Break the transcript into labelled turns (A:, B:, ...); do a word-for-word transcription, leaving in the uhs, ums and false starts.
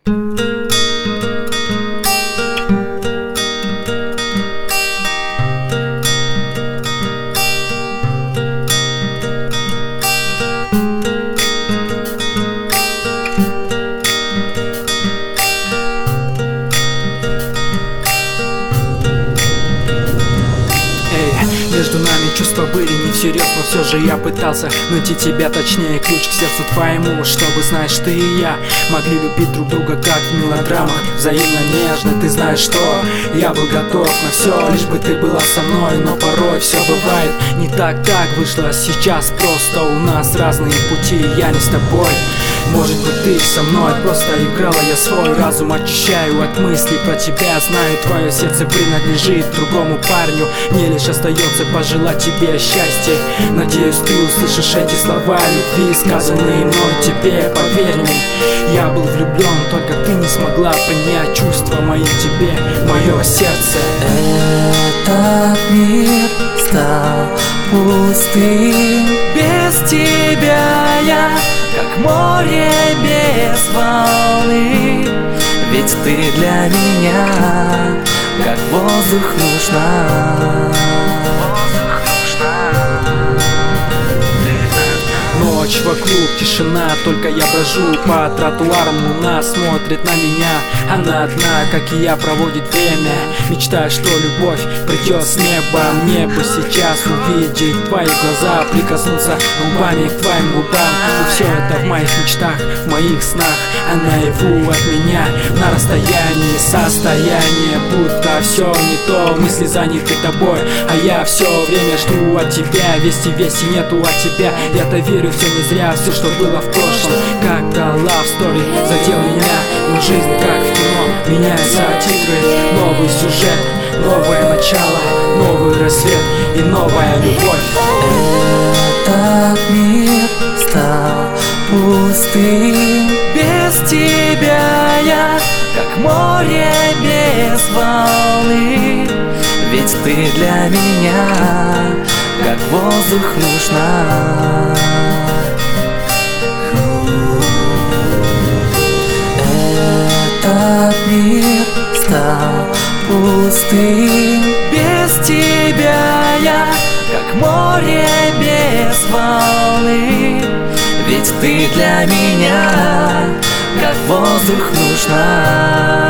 A: Между нами чувства были не всерьез, но все же я пытался найти тебя, точнее ключ к сердцу твоему, чтобы, знаешь, ты и я могли любить друг друга, как в мелодрамах, взаимно нежно. Ты знаешь, что я был готов на все, лишь бы ты была со мной, но порой все бывает не так, как вышло сейчас. Просто у нас разные пути, я не с тобой. Может быть, ты со мной, просто играла я свой разум, очищаю от мыслей про тебя. Знаю, твое сердце принадлежит другому парню, мне лишь остается пожелать тебе счастья. Надеюсь, ты услышишь эти слова любви, сказанные мной тебе. Поверь мне, я был влюблен, только ты не смогла принять чувства мои к тебе, мое сердце.
B: Этот мир стал пустым, без тебя я как море без волны. Ведь ты для меня как воздух нужна.
A: Ночь вокруг, тишина, только я брожу по тротуарам. Луна смотрит на меня, она одна, как и я, проводит время. Мечтаю, что любовь придет с неба. Мне бы сейчас увидеть твои глаза, прикоснуться губами к твоим губам. Но все это в моих мечтах, в моих снах, а наяву от меня на расстоянии. Состояние, будто все не то, мысли заняты тобой, а я все время жду от тебя. Вести вести нету от тебя, я-то верю, все не зря, все, что было в прошлом. Как-то love story задел меня, но жизнь как в кино, меняются титры, новый сюжет, новое начало, новый рассвет и новая любовь.
B: Этот мир стал пустым, без тебя я как море без волны. Ведь ты для меня как воздух нужна. Этот мир стал пустым, без тебя я как море без волны. Ведь ты для меня как воздух нужна.